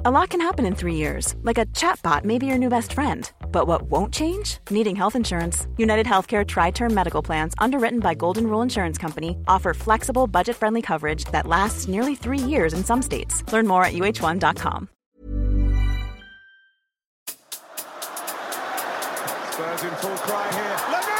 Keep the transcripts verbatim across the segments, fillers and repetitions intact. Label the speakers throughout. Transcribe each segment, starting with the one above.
Speaker 1: A lot can happen in three years, like a chatbot may be your new best friend. But what won't change? Needing health insurance. United Healthcare Tri-Term Medical Plans, underwritten by Golden Rule Insurance Company, offer flexible, budget-friendly coverage that lasts nearly three years in some states. Learn more at U H one dot com.
Speaker 2: Spurs in full cry here.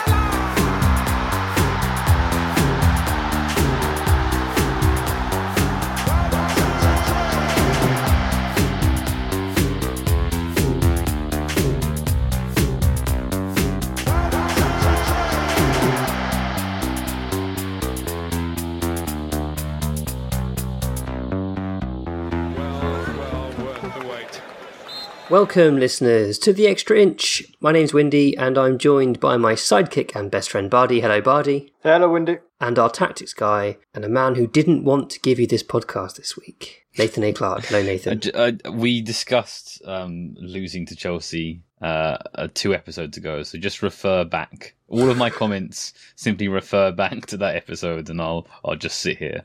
Speaker 3: Welcome, listeners, to The Extra Inch. My name's Windy, and I'm joined by my sidekick and best friend, Bardi. Hello, Bardi.
Speaker 4: Hello, Windy.
Speaker 3: And our tactics guy, and a man who didn't want to give you this podcast this week, Nathan A. Clark. Hello, Nathan.
Speaker 5: Uh, uh, we discussed um, losing to Chelsea uh, uh, two episodes ago, so just refer back. All of my comments simply refer back to that episode, and I'll I'll just sit here.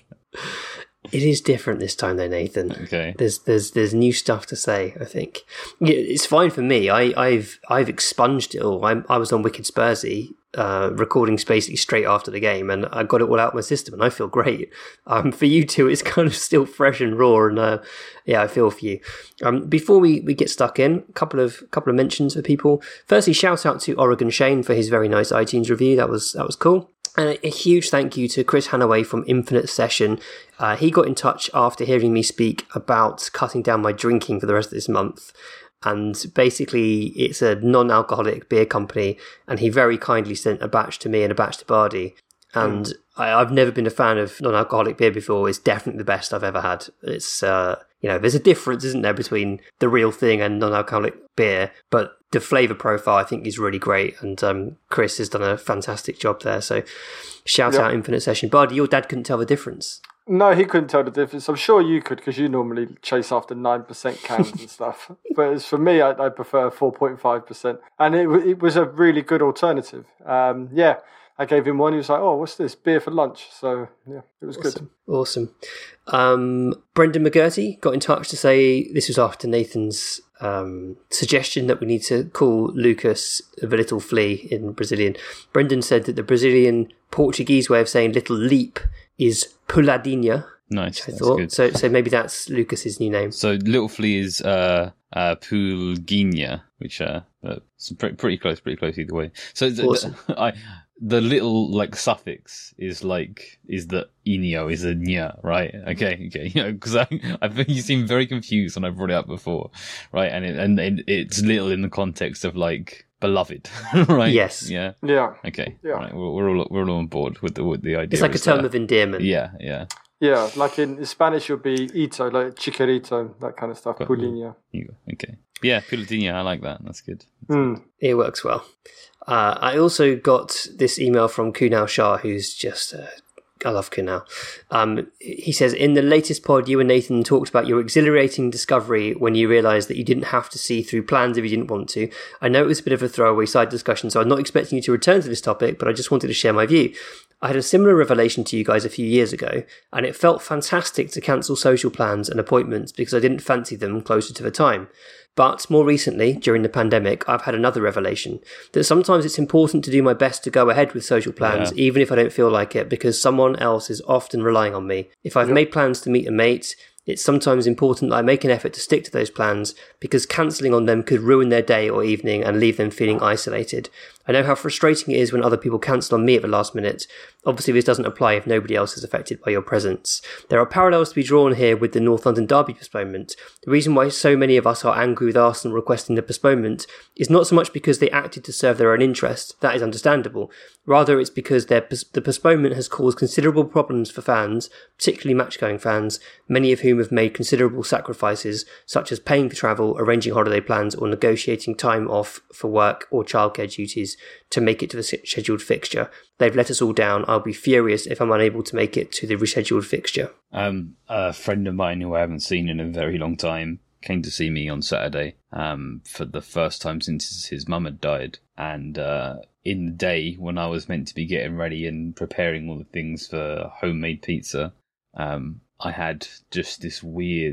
Speaker 3: It is different this time, though, Nathan.
Speaker 5: Okay.
Speaker 3: There's there's there's new stuff to say. I think yeah, it's fine for me. I, I've I've expunged it all. I I was on Wicked Spursy, uh, recording basically straight after the game, and I got it all out of my system, and I feel great. Um, for you two, it's kind of still fresh and raw, and uh, yeah, I feel for you. Um, before we, we get stuck in, a couple of couple of mentions for people. Firstly, shout out to Oregon Shane for his very nice iTunes review. That was that was cool. And a huge thank you to Chris Hannaway from Infinite Session. Uh, he got in touch after hearing me speak about cutting down my drinking for the rest of this month. And basically, it's a non-alcoholic beer company. And he very kindly sent a batch to me and a batch to Bardi. And mm. I, I've never been a fan of non-alcoholic beer before. It's definitely the best I've ever had. It's, uh, you know, there's a difference, isn't there, between the real thing and non-alcoholic beer. But the flavour profile, I think, is really great. And um, Chris has done a fantastic job there. So shout yep. out Infinite Session. Bardi, your dad couldn't tell the difference.
Speaker 4: No, he couldn't tell the difference. I'm sure you could, because you normally chase after nine percent cans and stuff. But as for me, I, I prefer four point five percent. And it, it was a really good alternative. Um, yeah, I gave him one. He was like, oh, what's this? Beer for lunch. So, yeah, it was
Speaker 3: awesome.
Speaker 4: good.
Speaker 3: Awesome. Um, Brendan McGurty got in touch to say this was after Nathan's um, suggestion that we need to call Lucas the little flea in Brazilian. Brendan said that the Brazilian Portuguese way of saying little leap is puladinha.
Speaker 5: Nice,
Speaker 3: I
Speaker 5: that's
Speaker 3: thought.
Speaker 5: good.
Speaker 3: So, so maybe that's Lucas's new name.
Speaker 5: So little flea is uh, uh, pulguinha, which uh, uh pretty, pretty close, pretty close either way. So
Speaker 3: awesome.
Speaker 5: the, I, the little like suffix is like is the inio is a nya, right? Okay, okay, you know, because I I think you seem very confused when I brought it up before, right? And it, and it, it's little in the context of like beloved, right?
Speaker 3: Yes.
Speaker 5: Yeah.
Speaker 4: Yeah.
Speaker 5: Okay.
Speaker 4: Yeah.
Speaker 5: Right. We're, we're all we're all on board with the with the idea.
Speaker 3: It's like a term
Speaker 5: that,
Speaker 3: of endearment.
Speaker 5: Yeah. Yeah.
Speaker 4: Yeah, like in Spanish, you'll be ito, like chiquerito, that kind of stuff.
Speaker 5: Got
Speaker 4: Pulinha.
Speaker 5: You, okay. Yeah, puladinha. I like that. That's good. That's
Speaker 4: Mm.
Speaker 5: good.
Speaker 3: It works well. Uh, I also got this email from Kunal Shah, who's just... Uh, I love Kunal. Um, he says, in the latest pod, you and Nathan talked about your exhilarating discovery when you realised that you didn't have to see through plans if you didn't want to. I know it was a bit of a throwaway side discussion, so I'm not expecting you to return to this topic, but I just wanted to share my view. I had a similar revelation to you guys a few years ago, and it felt fantastic to cancel social plans and appointments because I didn't fancy them closer to the time. But more recently, during the pandemic, I've had another revelation that sometimes it's important to do my best to go ahead with social plans, yeah. even if I don't feel like it, because someone else is often relying on me. If I've yep. made plans to meet a mate, it's sometimes important that I make an effort to stick to those plans because cancelling on them could ruin their day or evening and leave them feeling isolated. I know how frustrating it is when other people cancel on me at the last minute. Obviously, this doesn't apply if nobody else is affected by your presence. There are parallels to be drawn here with the North London Derby postponement. The reason why so many of us are angry with Arsenal requesting the postponement is not so much because they acted to serve their own interest. That is understandable. Rather, it's because their, the postponement has caused considerable problems for fans, particularly match-going fans, many of whom have made considerable sacrifices, such as paying for travel, arranging holiday plans, or negotiating time off for work or childcare duties to make it to the scheduled fixture. They've let us all down. I'll be furious if I'm unable to make it to the rescheduled fixture.
Speaker 5: Um, a friend of mine who I haven't seen in a very long time came to see me on Saturday um, for the first time since his mum had died. And uh, in the day when I was meant to be getting ready and preparing all the things for homemade pizza, um, I had just this weird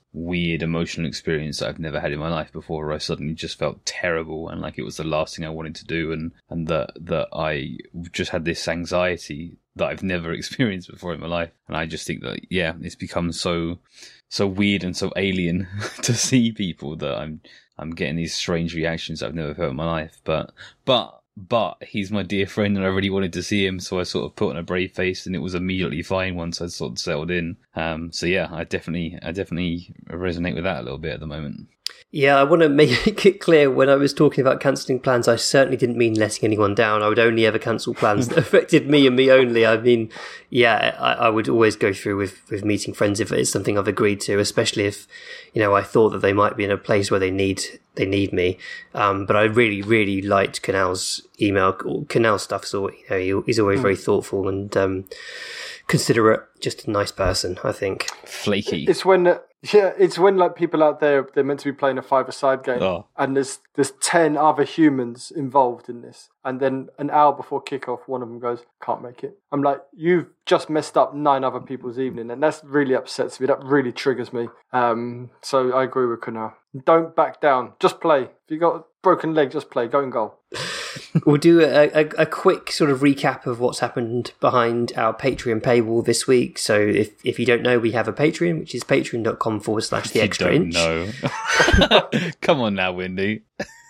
Speaker 5: weird emotional experience that I've never had in my life before, where I suddenly just felt terrible and like it was the last thing I wanted to do, and, and that, that I just had this anxiety that I've never experienced before in my life. And I just think that, yeah, it's become so, so weird and so alien to see people that I'm, I'm getting these strange reactions that I've never felt in my life. But, but, But he's my dear friend and I really wanted to see him, so I sort of put on a brave face and it was immediately fine once I sort of settled in. Um, so yeah, I definitely I definitely resonate with that a little bit at the moment.
Speaker 3: Yeah, I want to make it clear, when I was talking about cancelling plans, I certainly didn't mean letting anyone down. I would only ever cancel plans that affected me and me only. I mean, yeah, I, I would always go through with, with meeting friends if it's something I've agreed to, especially if, you know, I thought that they might be in a place where they need they need me. Um, but I really, really liked Canal's email. Canal stuff, so you know, he, he's always very thoughtful and um, considerate. Just a nice person, I think.
Speaker 5: Flaky.
Speaker 4: It's when. Uh, Yeah, it's when like people out there, they're meant to be playing a five-a-side game,
Speaker 5: oh.
Speaker 4: and there's there's ten other humans involved in this, and then an hour before kickoff, one of them goes, "Can't make it." I'm like, you've just messed up nine other people's evening, and that's really upsets me. That really triggers me. Um, so I agree with Kunal. Don't back down. Just play. If you got a broken leg, just play. Go and goal.
Speaker 3: We'll do a, a, a quick sort of recap of what's happened behind our Patreon paywall this week. So if, if you don't know, we have a Patreon, which is patreon.com forward slash the extra inch.
Speaker 5: No. Come on now, Windy.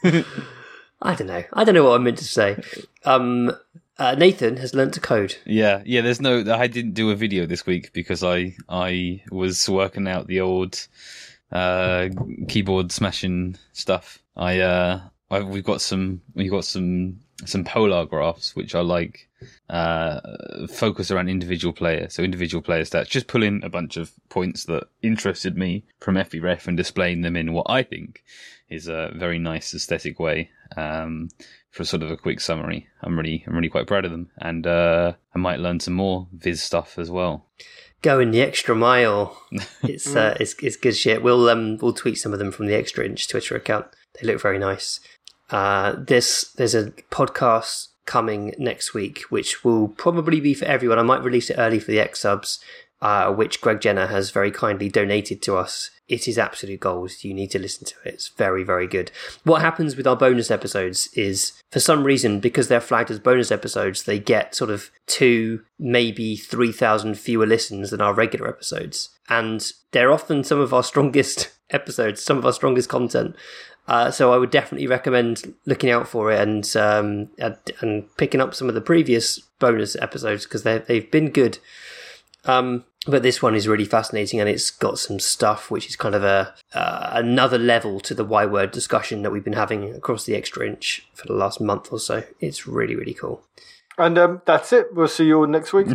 Speaker 3: I don't know. I don't know what I meant to say. Um, uh, Nathan has learnt to code.
Speaker 5: Yeah, yeah. There's no. I didn't do a video this week because I I was working out the old uh, keyboard smashing stuff. I uh, I've, we've got some we've got some some polar graphs which are like uh, focus around individual players. So individual player stats. Just pull in a bunch of points that interested me from F B ref and displaying them in what I think is a very nice aesthetic way. Um, for sort of a quick summary, I'm really, I'm really quite proud of them, and uh, I might learn some more Viz stuff as well.
Speaker 3: Going the extra mile. It's uh, it's it's good shit. We'll um we'll tweet some of them from the Extra Inch Twitter account. They look very nice. Uh, this there's a podcast coming next week, which will probably be for everyone. I might release it early for the X subs, uh, which Greg Jenner has very kindly donated to us. It is absolute gold. You need to listen to it. It's very, very good. What happens with our bonus episodes is, for some reason, because they're flagged as bonus episodes, they get sort of two, maybe three thousand fewer listens than our regular episodes. And they're often some of our strongest episodes, some of our strongest content. Uh, so I would definitely recommend looking out for it and um, and, and picking up some of the previous bonus episodes, because they've been good. Um, but this one is really fascinating, and it's got some stuff which is kind of a uh, another level to the Y word discussion that we've been having across the Extra Inch for the last month or so. It's really, really cool.
Speaker 4: And um, that's it. We'll see you all next week.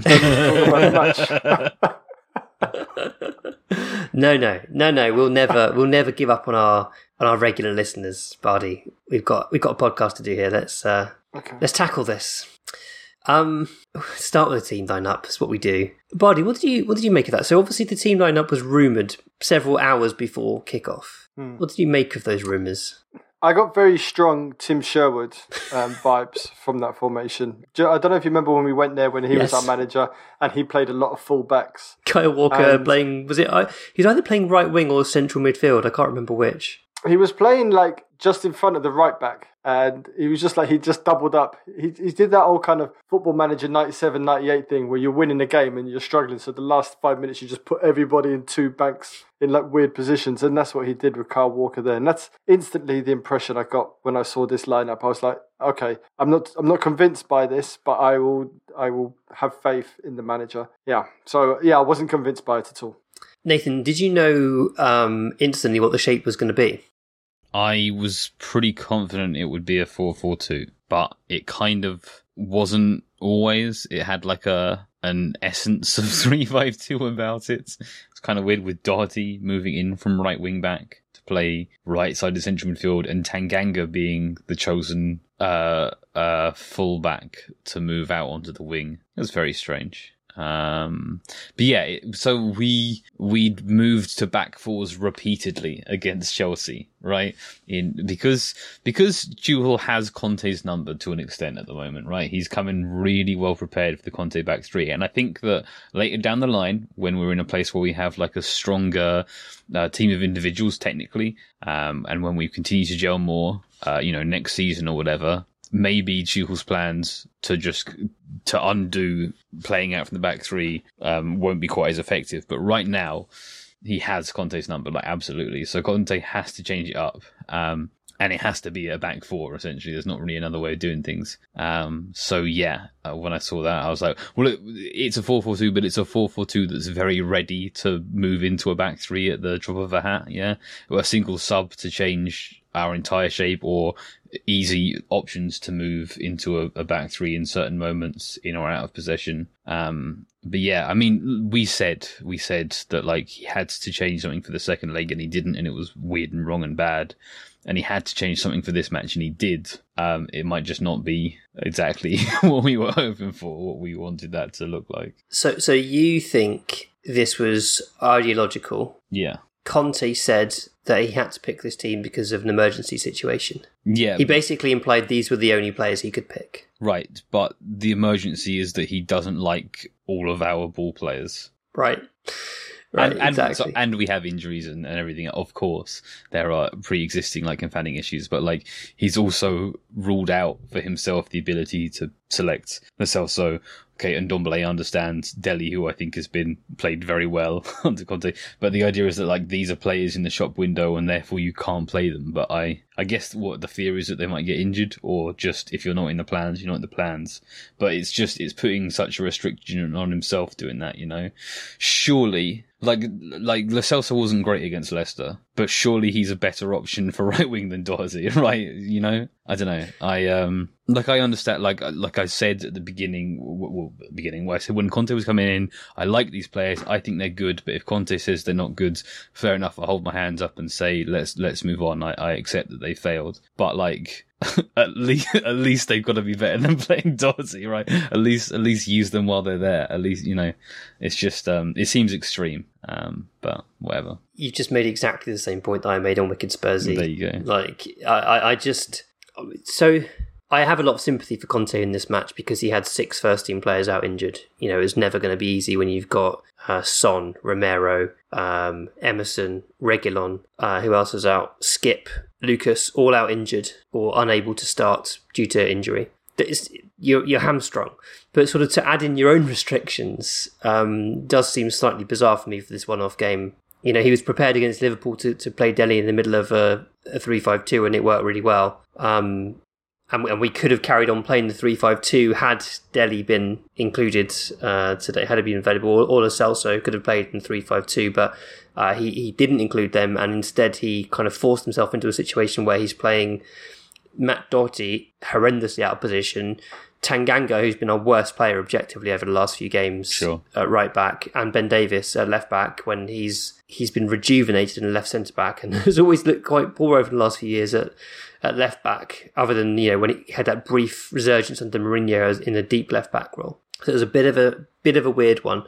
Speaker 3: no, no, no, no. We'll never, we'll never give up on our on our regular listeners, Bardi. We've got we've got a podcast to do here. Let's uh, okay. let's tackle this. Um, start with the team lineup. That's what we do. Bardi, what did you what did you make of that? So obviously the team lineup was rumoured several hours before kickoff. Hmm. What did you make of those rumours?
Speaker 4: I got very strong Tim Sherwood um, vibes from that formation. I don't know if you remember when we went there when he yes. was our manager and he played a lot of full-backs.
Speaker 3: Kyle Walker and playing, was it, he was either playing right wing or central midfield. I can't remember which.
Speaker 4: He was playing like just in front of the right back, and he was just like, he just doubled up. He he did that old kind of Football Manager ninety-seven, ninety-eight thing where you're winning a game and you're struggling. So the last five minutes, you just put everybody in two banks in like weird positions. And that's what he did with Kyle Walker there. And that's instantly the impression I got when I saw this lineup. I was like, okay, I'm not, I'm not convinced by this, but I will, I will have faith in the manager. Yeah. So yeah, I wasn't convinced by it at all.
Speaker 3: Nathan, did you know um, instantly what the shape was going to be?
Speaker 5: I was pretty confident it would be a four four two, but it kind of wasn't always. It had like a an essence of three five two about it. It's kind of weird with Doherty moving in from right wing back to play right side of central midfield and Tanganga being the chosen uh, uh, full back to move out onto the wing. It was very strange. Um, but yeah, so we, we'd moved to back fours repeatedly against Chelsea, right? In because because Tuchel has Conte's number to an extent at the moment, right? He's coming really well prepared for the Conte back three, and I think that later down the line, when we're in a place where we have like a stronger uh, team of individuals technically, um, and when we continue to gel more, uh, you know, next season or whatever, maybe Tuchel's plans to just to undo playing out from the back three um, won't be quite as effective. But right now, he has Conte's number, like absolutely. So Conte has to change it up, um, and it has to be a back four. Essentially, there's not really another way of doing things. Um, so yeah, uh, when I saw that, I was like, well, it, it's a four four two, but it's a four four two that's very ready to move into a back three at the drop of a hat. Yeah, a single sub to change our entire shape, or easy options to move into a, a back three in certain moments in or out of possession. Um, but yeah, I mean, we said we said that like he had to change something for the second leg, and he didn't, and it was weird and wrong and bad. And he had to change something for this match, and he did. Um, it might just not be exactly what we were hoping for, what we wanted that to look like.
Speaker 3: So, so you think this was ideological?
Speaker 5: Yeah.
Speaker 3: Conte said that he had to pick this team because of an emergency situation.
Speaker 5: Yeah.
Speaker 3: He basically implied these were the only players he could pick.
Speaker 5: Right, but the emergency is that he doesn't like all of our ball players.
Speaker 3: Right. Right,
Speaker 5: and, and,
Speaker 3: exactly.
Speaker 5: so, and we have injuries and, and everything. Of course, there are pre-existing like confounding issues, but like he's also ruled out for himself the ability to select Lo Celso. Okay, and Ndombele understands Dele, who I think has been played very well under Conte. But the idea is that like these are players in the shop window, and therefore you can't play them. But I, I guess what the fear is that they might get injured, or just if you're not in the plans, you're not in the plans. But it's just it's putting such a restriction on himself doing that. You know, surely. Like, like Lo Celso wasn't great against Leicester, but surely he's a better option for right wing than Doherty, right? You know, I don't know. I um, like I understand. Like, like I said at the beginning, well, beginning where I said when Conte was coming in, I like these players. I think they're good, but if Conte says they're not good, fair enough. I hold my hands up and say let's let's move on. I, I accept that they failed, but like. at least, at least they've got to be better than playing Doherty, right? At least, at least use them while they're there. At least, you know, it's just, um, it seems extreme, um, but whatever.
Speaker 3: You just made exactly the same point that I made on Wicked Spursy.
Speaker 5: There you go.
Speaker 3: Like, I, I, I just, so I have a lot of sympathy for Conte in this match because he had six first team players out injured. You know, it's never going to be easy when you've got uh, Son, Romero, um, Emerson, Reguilon, uh, who else is out? Skip, Lucas, all out injured or unable to start due to injury. It's, you're, you're hamstrung. But sort of to add in your own restrictions um, does seem slightly bizarre for me for this one-off game. You know, he was prepared against Liverpool to, to play Dele in the middle of a, a three five two and it worked really well. Um, and, we, and we could have carried on playing the three five two had Dele been included uh, today, had it been available. Or, or Lo Celso could have played in three five two, but uh, he, he didn't include them, and instead he kind of forced himself into a situation where he's playing Matt Doherty horrendously out of position, Tanganga, who's been our worst player objectively over the last few games,
Speaker 5: sure.
Speaker 3: at right back, and Ben Davies at left back when he's he's been rejuvenated in left centre back and has always looked quite poor over the last few years at, at left back, other than, you know, when he had that brief resurgence under Mourinho in the deep left back role. So it was a bit of a bit of a weird one.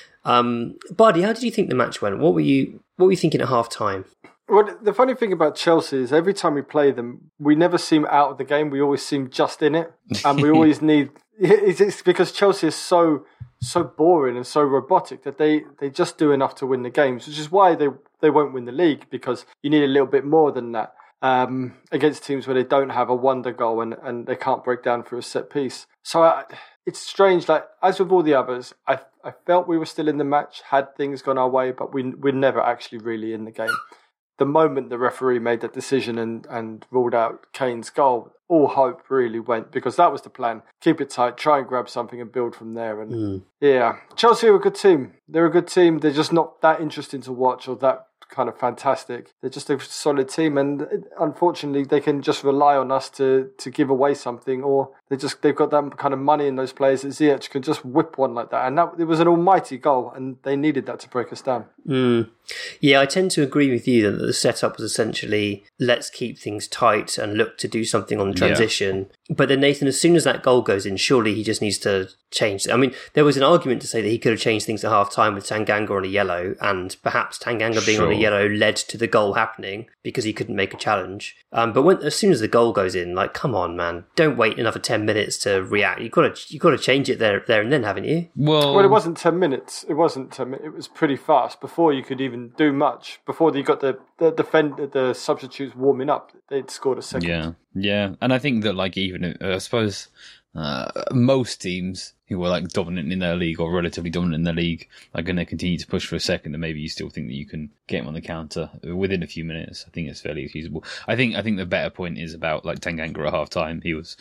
Speaker 3: Um, Bardi, how did you think the match went? What were you what were you thinking at half time?
Speaker 4: Well, the funny thing about Chelsea is every time we play them, we never seem out of the game. We always seem just in it. And we always need... It's because Chelsea is so so boring and so robotic that they, they just do enough to win the games, which is why they, they won't win the league, because you need a little bit more than that um, against teams where they don't have a wonder goal and, and they can't break down for a set piece. So I, it's strange. Like, as with all the others, I I felt we were still in the match, had things gone our way, but we, we're never actually really in the game. The moment the referee made that decision and, and ruled out Kane's goal, all hope really went, because that was the plan. Keep it tight, try and grab something and build from there. And mm. yeah, Chelsea are a good team. They're a good team. They're just not that interesting to watch or that kind of fantastic. They're just a solid team, and unfortunately they can just rely on us to, to give away something, or they just they've got that kind of money in those players that Ziyech can just whip one like that. And that it was an almighty goal, and they needed that to break us down.
Speaker 3: Mm. Yeah, I tend to agree with you that the setup was essentially let's keep things tight and look to do something on the transition. Yeah. But then Nathan, as soon as that goal goes in, surely he just needs to change. I mean, there was an argument to say that he could have changed things at half time with Tanganga on a yellow, and perhaps Tanganga being
Speaker 5: sure.
Speaker 3: on a a yellow led to the goal happening because he couldn't make a challenge. Um, but when, as soon as the goal goes in, like, come on, man, don't wait another ten minutes to react. You've got to, you've got to change it there, there and then, haven't you?
Speaker 5: Well,
Speaker 4: well, it wasn't ten minutes. It wasn't ten minutes. It was pretty fast before you could even do much. Before you got the the defend the substitutes warming up, they'd scored a second.
Speaker 5: Yeah, yeah, and I think that like even uh, I suppose. Uh, most teams who were like dominant in their league or relatively dominant in their league are going to continue to push for a second, and maybe you still think that you can get him on the counter within a few minutes. I think it's fairly feasible. I think I think the better point is about like Tanganga at half time. He was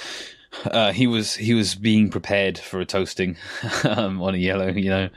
Speaker 5: uh, he was he was being prepared for a toasting um, on a yellow, you know.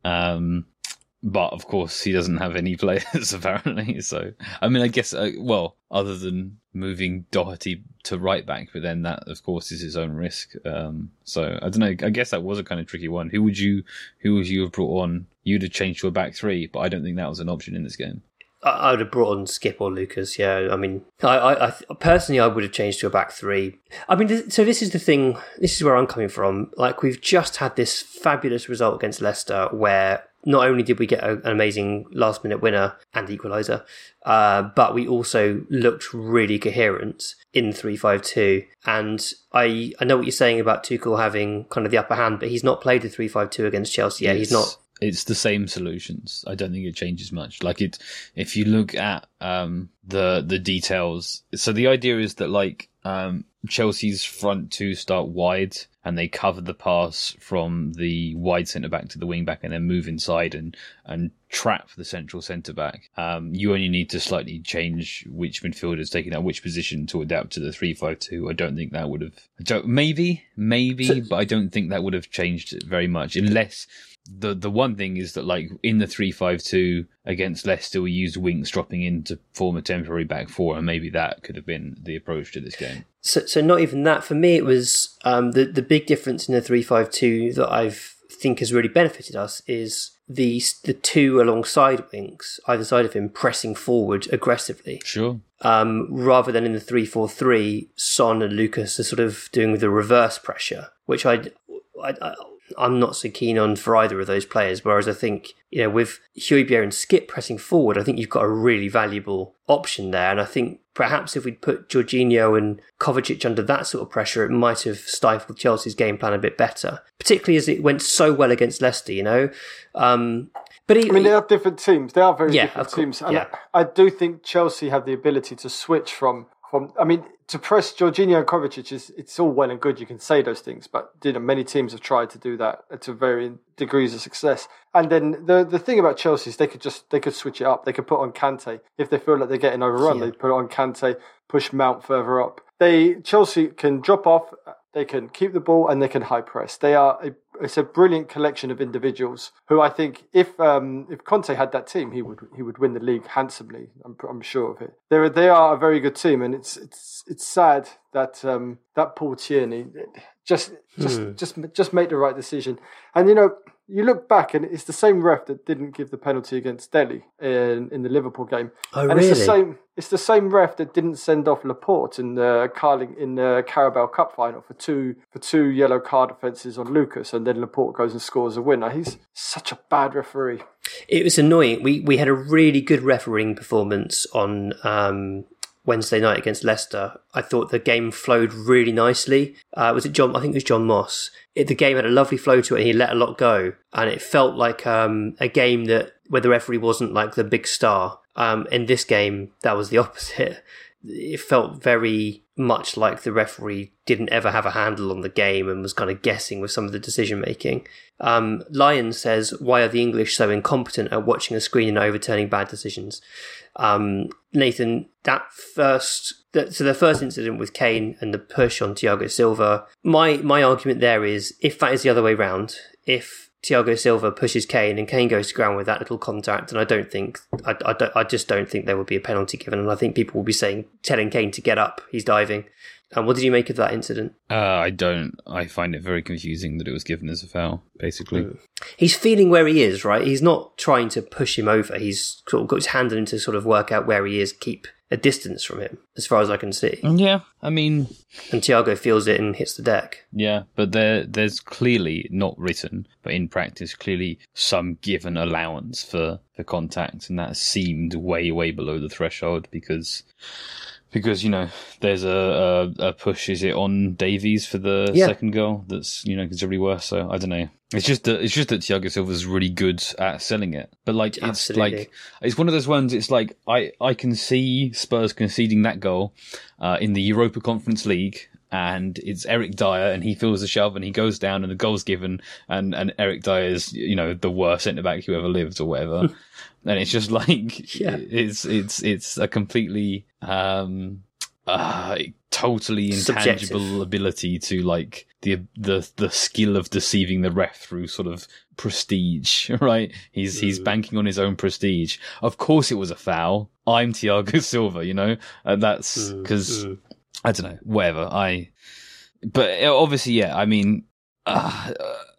Speaker 5: Um, But, of course, he doesn't have any players, apparently. So, I mean, I guess, uh, well, other than moving Doherty to right back, but then that, of course, is his own risk. Um, so, I don't know. I guess that was a kind of tricky one. Who would you who would you have brought on? You'd have changed to a back three, but I don't think that was an option in this game.
Speaker 3: I would have brought on Skip or Lucas, yeah. I mean, I, I, I personally, I would have changed to a back three. I mean, so this is the thing, this is where I'm coming from. Like, we've just had this fabulous result against Leicester where not only did we get a, an amazing last-minute winner and equaliser, uh, but we also looked really coherent in three five two. And I I know what you're saying about Tuchel having kind of the upper hand, but he's not played the three five two against Chelsea yet. He's not...
Speaker 5: It's the same solutions. I don't think it changes much. Like it, if you look at um, the the details. So the idea is that like um, Chelsea's front two start wide and they cover the pass from the wide centre back to the wing back and then move inside and and trap the central centre back. Um, you only need to slightly change which midfielder's taking out which position to adapt to the three five two. I don't think that would have. I don't, maybe, maybe, so, but I don't think that would have changed very much unless. The the one thing is that like in the three five two against Leicester we used Winks dropping in to form a temporary back four, and maybe that could have been the approach to this game.
Speaker 3: So so not even that. For me it was um, the, the big difference in the three five two that I think has really benefited us is the the two alongside Winks, either side of him, pressing forward aggressively.
Speaker 5: Sure.
Speaker 3: Um, rather than in the three four three, Son and Lucas are sort of doing the reverse pressure, which I I, I I'm not so keen on for either of those players, whereas I think, you know, with Højbjerg and Skip pressing forward, I think you've got a really valuable option there. And I think perhaps if we'd put Jorginho and Kovacic under that sort of pressure, it might have stifled Chelsea's game plan a bit better, particularly as it went so well against Leicester, you know. Um, but he,
Speaker 4: I mean, they are different teams. They are very
Speaker 3: yeah,
Speaker 4: different
Speaker 3: course,
Speaker 4: teams. And
Speaker 3: yeah.
Speaker 4: I, I do think Chelsea have the ability to switch from... From, I mean, to press Jorginho and Kovacic is it's all well and good. You can say those things, but you know, many teams have tried to do that to varying degrees of success. And then the the thing about Chelsea is they could just they could switch it up. They could put on Kante if they feel like they're getting overrun. Yeah. They put on Kante, push Mount further up. They Chelsea can drop off. They can keep the ball and they can high press. They are a, it's a brilliant collection of individuals who I think if um, if Conte had that team, he would he would win the league handsomely. I'm I'm sure of it. They they are a very good team, and it's it's it's sad that um, that Paul Tierney just just mm. just just made the right decision. And you know, you look back and it's the same ref that didn't give the penalty against Delhi in in the Liverpool game.
Speaker 3: Oh,
Speaker 4: and
Speaker 3: really?
Speaker 4: It's the same. It's the same ref that didn't send off Laporte in the Carling in the Carabao Cup final for two for two yellow card offences on Lucas, and then Laporte goes and scores a winner. He's such a bad referee.
Speaker 3: It was annoying. We we had a really good refereeing performance on um, Wednesday night against Leicester. I thought the game flowed really nicely. Uh, was it John? I think it was John Moss. It, the game had a lovely flow to it, and he let a lot go, and it felt like um, a game that where the referee wasn't like the big star. Um, in this game, that was the opposite. It felt very much like the referee didn't ever have a handle on the game and was kind of guessing with some of the decision making. Um, Lyon says, why are the English so incompetent at watching a screen and overturning bad decisions? Um, Nathan, that first, that, so the first incident with Kane and the push on Thiago Silva, my, my argument there is if that is the other way round, if Thiago Silva pushes Kane and Kane goes to ground with that little contact, and I don't think, I, I, don't, I just don't think there would be a penalty given, and I think people will be saying, telling Kane to get up, he's diving. And what did you make of that incident?
Speaker 5: Uh, I don't. I find it very confusing that it was given as a foul, basically. Mm.
Speaker 3: He's feeling where he is, right? He's not trying to push him over. He's sort of got his hand on him to sort of work out where he is, keep a distance from him, as far as I can see.
Speaker 5: Yeah, I mean...
Speaker 3: And Thiago feels it and hits the deck.
Speaker 5: Yeah, but there, there's clearly, not written, but in practice, clearly some given allowance for, for contact, and that seemed way, way below the threshold, because... Because, you know, there's a, a, a push, is it on Davies for the yeah. second goal that's, you know, considerably worse. So, I don't know. It's just that, it's just that Thiago Silva's really good at selling it. But, like, it's
Speaker 3: Absolutely.
Speaker 5: like, it's one of those ones, it's like, I, I can see Spurs conceding that goal uh, in the Europa Conference League, and it's Eric Dyer, and he feels the shove, and he goes down, and the goal's given, and, and Eric Dyer is, you know, the worst centre-back who ever lived, or whatever. And it's just like, yeah. it's it's it's a completely, um, uh, totally intangible Subjective. ability to, like, the the the skill of deceiving the ref through sort of prestige, right? He's mm. he's banking on his own prestige. Of course, it was a foul. I'm Thiago Silva, you know, and that's because mm. mm. I don't know, whatever. I, but obviously, yeah. I mean. Uh,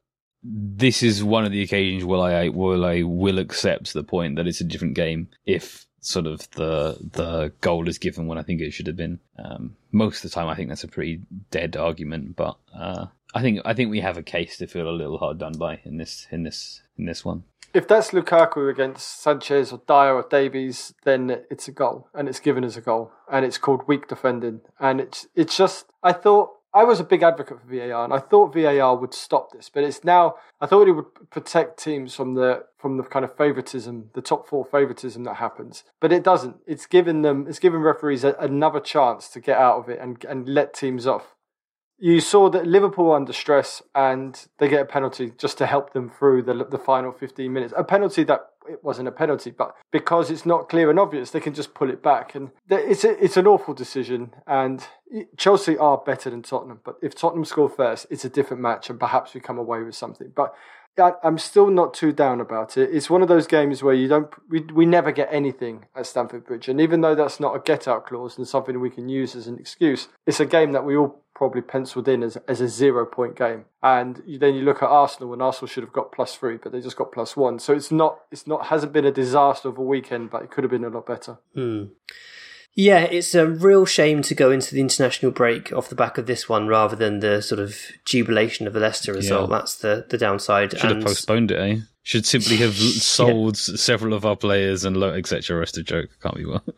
Speaker 5: This is one of the occasions where I will I will accept the point that it's a different game if sort of the the goal is given when I think it should have been. Um, most of the time, I think that's a pretty dead argument, but uh, I think I think we have a case to feel a little hard done by in this in this in this one.
Speaker 4: If that's Lukaku against Sanchez or Dyer or Davies, then it's a goal, and it's given as a goal, and it's called weak defending, and it's it's just I thought. I was a big advocate for V A R, and I thought V A R would stop this, but it's now. I thought it would protect teams from the from the kind of favoritism, the top four favoritism that happens, but it doesn't. It's given them, it's given referees a, another chance to get out of it and and let teams off. You saw that Liverpool under stress, and they get a penalty just to help them through the the final fifteen minutes. A penalty that it wasn't a penalty, but because it's not clear and obvious, they can just pull it back. And it's a, it's an awful decision. And Chelsea are better than Tottenham, but if Tottenham score first, it's a different match, and perhaps we come away with something. But I'm still not too down about it. It's one of those games where you don't, we we never get anything at Stamford Bridge, and even though that's not a get-out clause and something we can use as an excuse, it's a game that we all probably penciled in as as a zero-point game. And then you look at Arsenal, and Arsenal should have got plus three, but they just got plus one. So it's not, it's not, hasn't been a disaster of a weekend, but it could have been a lot better.
Speaker 3: Hmm. Yeah, it's a real shame to go into the international break off the back of this one rather than the sort of jubilation of the Leicester result. Yeah. That's the, the downside.
Speaker 5: Should and... have postponed it, eh? Should simply have sold yeah. several of our players and et cetera. Rest of joke. Can't be well.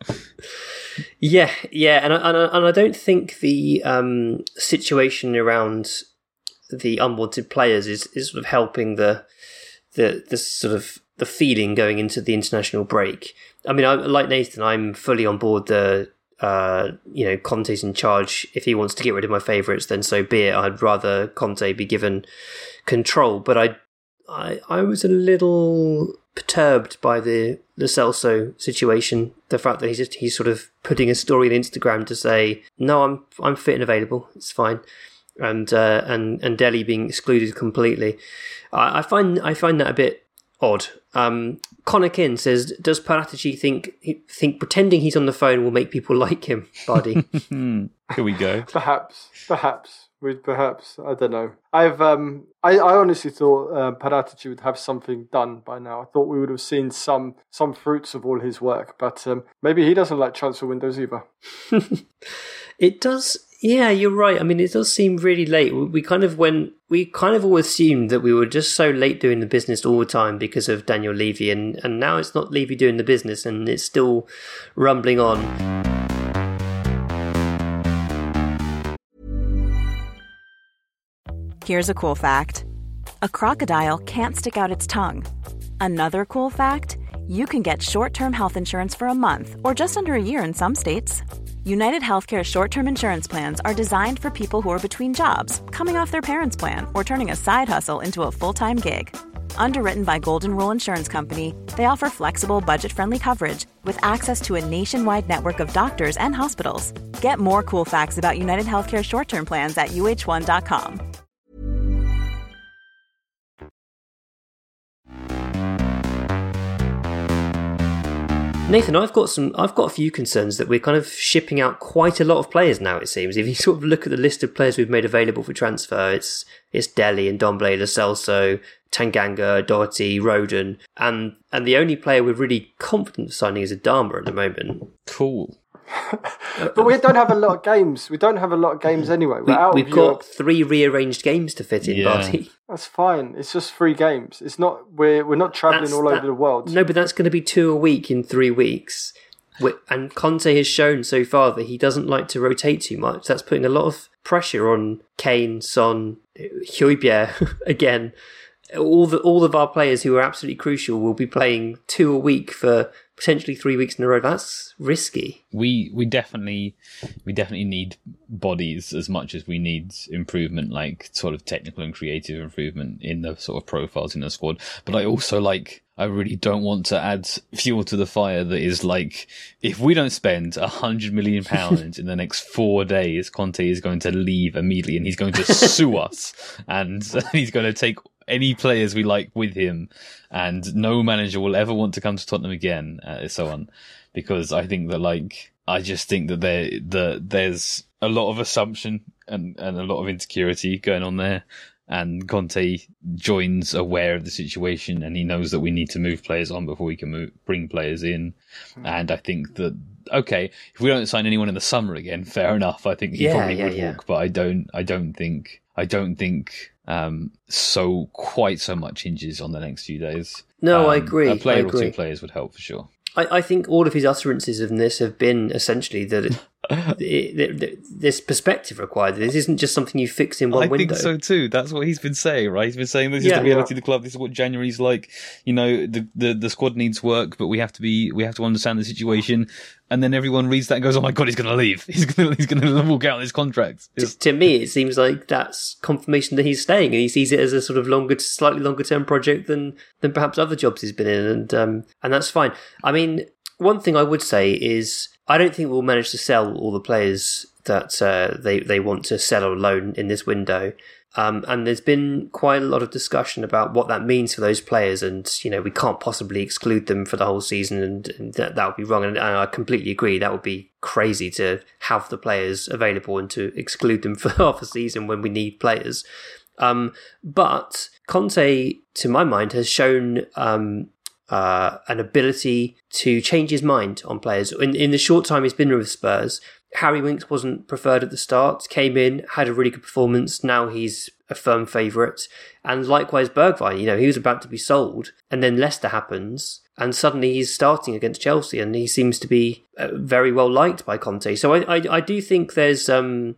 Speaker 3: yeah, yeah, and I, and I, and I don't think the um, situation around the unwanted players is, is sort of helping the the the sort of the feeling going into the international break. I mean, I, like Nathan, I'm fully on board the, uh, you know, Conte's in charge. If he wants to get rid of my favourites, then so be it. I'd rather Conte be given control. But I, I, I was a little perturbed by the the Celso situation. The fact that he's just he's sort of putting a story on Instagram to say, no, I'm I'm fit and available. It's fine. And uh, and and Dele being excluded completely. I, I find I find that a bit odd. Um, Connor Kin says, does Paratici think think pretending he's on the phone will make people like him, Bardi?
Speaker 5: Here we go.
Speaker 4: Perhaps, perhaps, with perhaps, I don't know. I've, um, I, I honestly thought uh, Paratici would have something done by now. I thought we would have seen some some fruits of all his work, but um, maybe he doesn't like transfer windows either.
Speaker 3: It does. Yeah, you're right. I mean, it does seem really late. We kind of went, we kind of all assumed that we were just so late doing the business all the time because of Daniel Levy, and, and now it's not Levy doing the business, and it's still rumbling on.
Speaker 1: Here's a cool fact. A crocodile can't stick out its tongue. Another cool fact, you can get short-term health insurance for a month or just under a year in some states. United Healthcare short-term insurance plans are designed for people who are between jobs, coming off their parents' plan, or turning a side hustle into a full-time gig. Underwritten by Golden Rule Insurance Company, they offer flexible, budget-friendly coverage with access to a nationwide network of doctors and hospitals. Get more cool facts about United Healthcare short-term plans at U H one dot com.
Speaker 3: Nathan, I've got some. I've got a few concerns that we're kind of shipping out quite a lot of players now. It seems if you sort of look at the list of players we've made available for transfer, it's it's Dele and Ndombele, Lo Celso, Tanganga, Doherty, Roden, and and the only player we're really confident of signing is Adama at the moment.
Speaker 5: Cool.
Speaker 4: But we don't have a lot of games. We don't have a lot of games anyway. We're
Speaker 3: we,
Speaker 4: out
Speaker 3: we've
Speaker 4: of
Speaker 3: got
Speaker 4: Europe.
Speaker 3: three rearranged games to fit in,
Speaker 5: Yeah.
Speaker 3: Barty.
Speaker 4: That's fine. It's just three games. It's not. We're we're not traveling
Speaker 3: That's-
Speaker 4: all
Speaker 3: that-
Speaker 4: over the world.
Speaker 3: No, but that's going to be two a week in three weeks. Wi- And Conte has shown so far that he doesn't like to rotate too much. That's putting a lot of pressure on Kane, Son, Højbjerg again. All the all of our players who are absolutely crucial will be playing two a week for potentially three weeks in a row. That's risky.
Speaker 5: We we definitely we definitely need bodies as much as we need improvement, like sort of technical and creative improvement in the sort of profiles in the squad. But I also like I really don't want to add fuel to the fire that is like, if we don't spend a hundred million pounds in the next four days, Conte is going to leave immediately and he's going to sue us and he's going to take any players we like with him and no manager will ever want to come to Tottenham again, uh, so on. Because I think that like, I just think that there, the, there's a lot of assumption and, and a lot of insecurity going on there. And Conte joins aware of the situation and he knows that we need to move players on before we can move, bring players in. And I think that, okay, if we don't sign anyone in the summer again, fair enough. I think he
Speaker 3: Yeah,
Speaker 5: probably
Speaker 3: yeah,
Speaker 5: would
Speaker 3: yeah.
Speaker 5: walk, but I don't, I don't think, I don't think, um, so quite so much hinges on the next few days.
Speaker 3: No,
Speaker 5: um,
Speaker 3: I agree.
Speaker 5: A player
Speaker 3: I
Speaker 5: or two
Speaker 3: agree.
Speaker 5: players would help for sure.
Speaker 3: I, I think all of his utterances in this have been essentially that it, it, it, this perspective required. This isn't just something you fix in one
Speaker 5: I
Speaker 3: window.
Speaker 5: think so too. That's what he's been saying, right? He's been saying this is
Speaker 3: Yeah.
Speaker 5: the reality of the club. This is what January's like. You know, the, the the squad needs work, but we have to be we have to understand the situation. And then everyone reads that and goes, "Oh my god, he's going to leave. He's going to he's going to walk out on his contract." It's-
Speaker 3: To, to me, it seems like that's confirmation that he's staying, and he sees it as a sort of longer, slightly longer term project than than perhaps other jobs he's been in, and um, and that's fine. I mean, one thing I would say is I don't think we'll manage to sell all the players that uh, they they want to sell or loan in this window. Um, and there's been quite a lot of discussion about what that means for those players, and you know we can't possibly exclude them for the whole season, and, and that that would be wrong. And, and I completely agree. That would be crazy to have the players available and to exclude them for half a season when we need players. Um, but Conte, to my mind, has shown um, uh, an ability to change his mind on players. In, in the short time he's been with Spurs, Harry Winks wasn't preferred at the start, came in, had a really good performance. Now he's a firm favourite. And likewise, Bergwijn, you know, he was about to be sold. And then Leicester happens. And suddenly he's starting against Chelsea. And he seems to be uh, very well liked by Conte. So I, I, I do think there's... Um,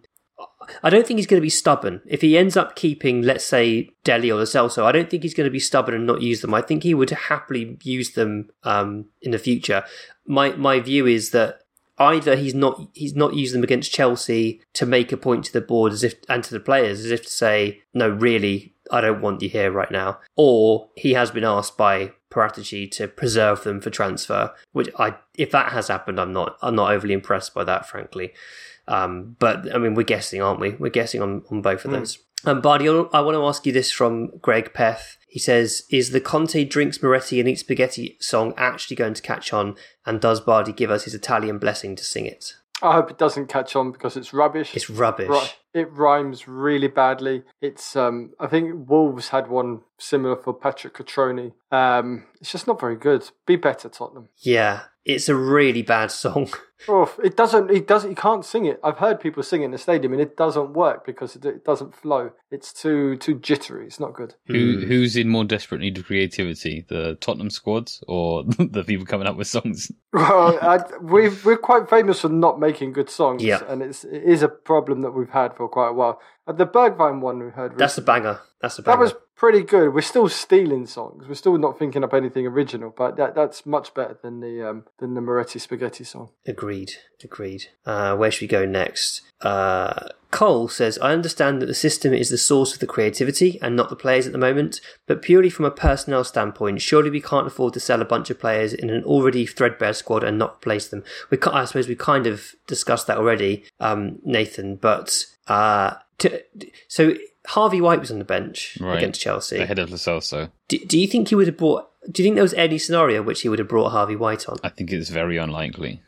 Speaker 3: I don't think he's going to be stubborn. If he ends up keeping, let's say, Dele or Lo Celso, I don't think he's going to be stubborn and not use them. I think he would happily use them um, in the future. My my view is that either he's not he's not used them against Chelsea to make a point to the board as if and to the players as if to say, no, really, I don't want you here right now. Or he has been asked by Paratici to preserve them for transfer, which I if that has happened, I'm not I'm not overly impressed by that, frankly. Um, but I mean, we're guessing, aren't we? We're guessing on, on both of those. Mm. Um, Bardi, I want to ask you this from Greg Peth. He says, is the Conte drinks Moretti and eats spaghetti song actually going to catch on? And does Bardi give us his Italian blessing to sing it?
Speaker 4: I hope it doesn't catch on because it's rubbish.
Speaker 3: It's rubbish.
Speaker 4: Ri- It rhymes really badly. It's um, I think Wolves had one similar for Patrick Catroni. Um, it's just not very good. Be better, Tottenham.
Speaker 3: Yeah, it's a really bad song.
Speaker 4: Oh, it doesn't. It doesn't. You can't sing it. I've heard people sing it in the stadium, and it doesn't work because it, it doesn't flow. It's too too jittery. It's not good.
Speaker 5: Who who's in more desperate need of creativity, the Tottenham squads or the people coming up with songs?
Speaker 4: Well, I, we've we're quite famous for not making good songs,
Speaker 3: Yeah.
Speaker 4: and it's it is a problem that we've had for quite a while. Uh, the Bergwijn one we heard.
Speaker 3: That's a
Speaker 4: recently,
Speaker 3: banger. That's a banger.
Speaker 4: That was pretty good. We're still stealing songs. We're still not thinking up anything original, but that that's much better than the um, than the Moretti Spaghetti song.
Speaker 3: Agreed. Agreed. Uh, where should we go next? Uh, Cole says, I understand that the system is the source of the creativity and not the players at the moment, but purely from a personnel standpoint, surely we can't afford to sell a bunch of players in an already threadbare squad and not replace them. We ca- I suppose we kind of discussed that already, um, Nathan, but uh, to, so Harvey White was on the bench
Speaker 5: Right.
Speaker 3: against Chelsea.
Speaker 5: Ahead of Lo Celso.
Speaker 3: Do, do you think he would have brought... Do you think there was any scenario which he would have brought Harvey White on?
Speaker 5: I think it's very unlikely.